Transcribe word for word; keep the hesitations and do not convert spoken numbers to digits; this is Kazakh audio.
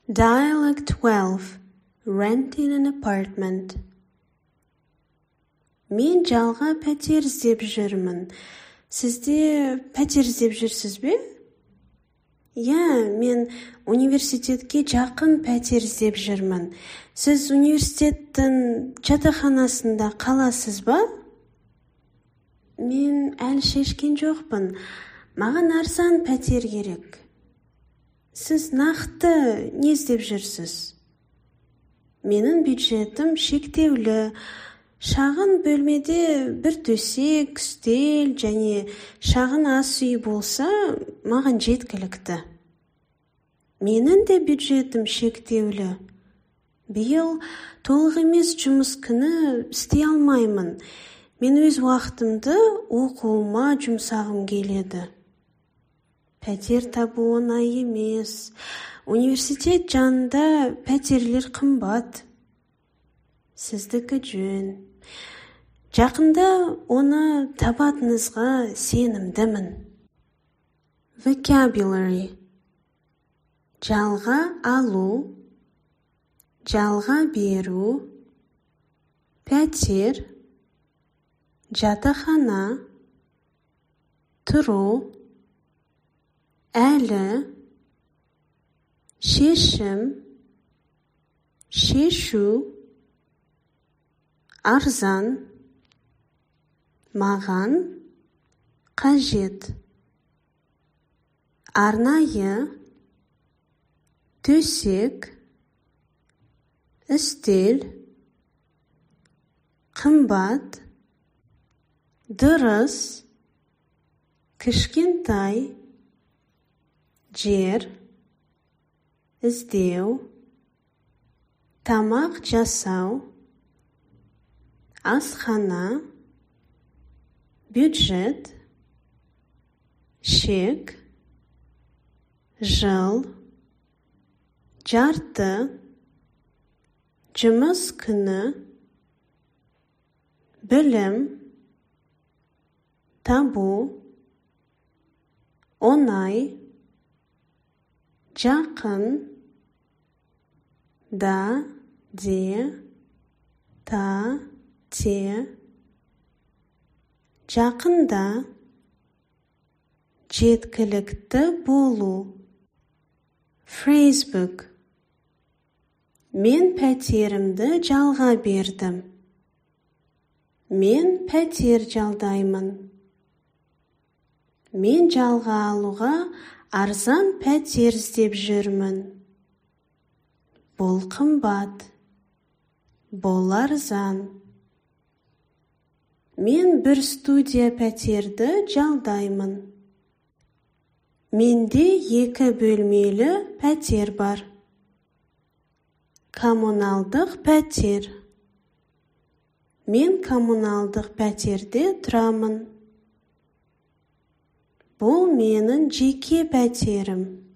Dialogue twelve. Renting an apartment. Мен жалға пәтер іздеп жүрмін. Сізде пәтер іздеп жүрсіз бе? Иә, мен университетке жақын пәтер іздеп жүрмін. Сіз университеттің жатақханасында қаласыз ба? Мен әлі шешкен жоқпын. Маған арзан пәтер керек. Сіз нақты не іздеп жүрсіз? Менің бюджетім шектеулі. Шағын бөлмеде бір төсек, үстел және шағын ас үй болса, маған жеткілікті. Менің де бюджетім шектеулі. Биыл толық емес жұмыс күні істей алмаймын. Мен өз уақытымды оқуыма жұмсағым келеді. Пәтер табу оңай емес. Университет жанында пәтерлер қымбат. Сіздікі жөн. Жақында оны табатыныңызға сенімдімін. Vocabulary. Жалға алу, жалға беру, пәтер, жатақхана, тұру, әлі, шешім, шешу, арзан, маған, қажет, арнайы, төсек, үстел, қымбат, дұрыс, кішкентай, жер, іздеу, тамақ жасау, асхана, бюджет, шек, жыл, жарты, жұмыс күні, білім, табу, оңай, жақын, да, де, та, те, жақында, жеткілікті болу. Phrasebook. Мен пәтерімді жалға бердім. Мен пәтер жалдаймын. Мен жалға алуға арзан пәтер іздеп жүрмін. Бұл қымбат. Бұл арзан. Мен бір студия пәтерді жалдаймын. Менде екі бөлмелі пәтер бар. Коммуналдық пәтер. Мен коммуналдық пәтерде тұрамын. Бұл менің жеке пәтерім.